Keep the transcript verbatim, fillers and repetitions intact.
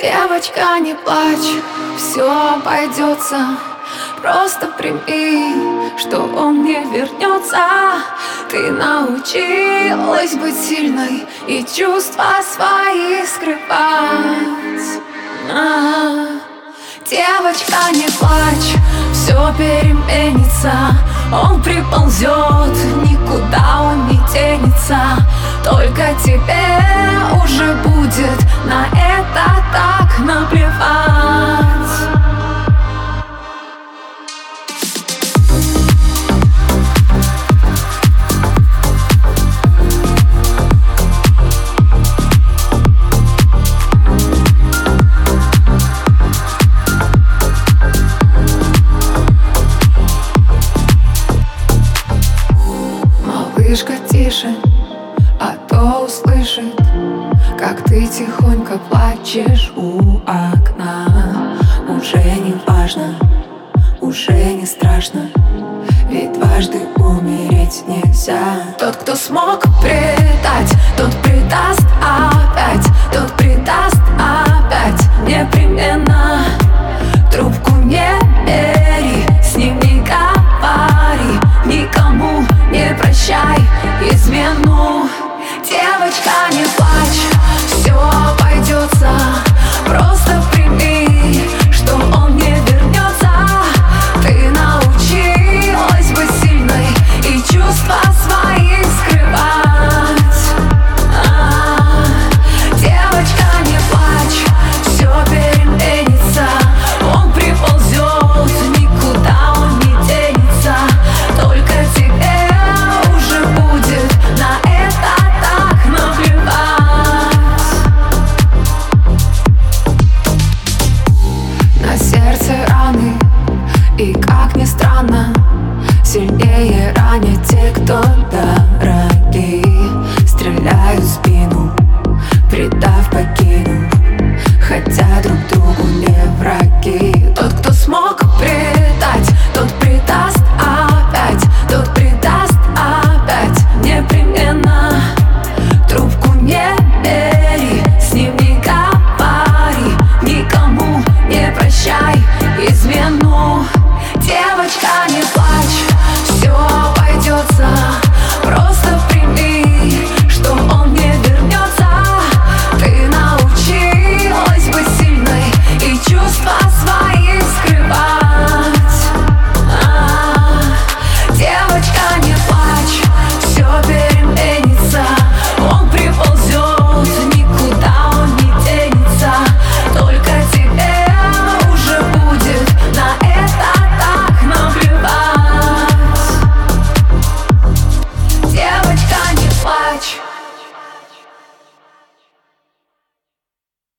Девочка, не плачь, все обойдется. Просто прими, что он не вернется. Ты научилась быть сильной и чувства свои скрывать. А-а-а. Девочка, не плачь, все переменится. Он приползет, никуда он не денется. Только тебе уже будет на это так наплевать. Малышка, тише, а то услышит, как ты тихонько плачешь у окна. Уже не важно, уже не страшно, ведь дважды умереть нельзя. Тот, кто смог предать, тот предаст, а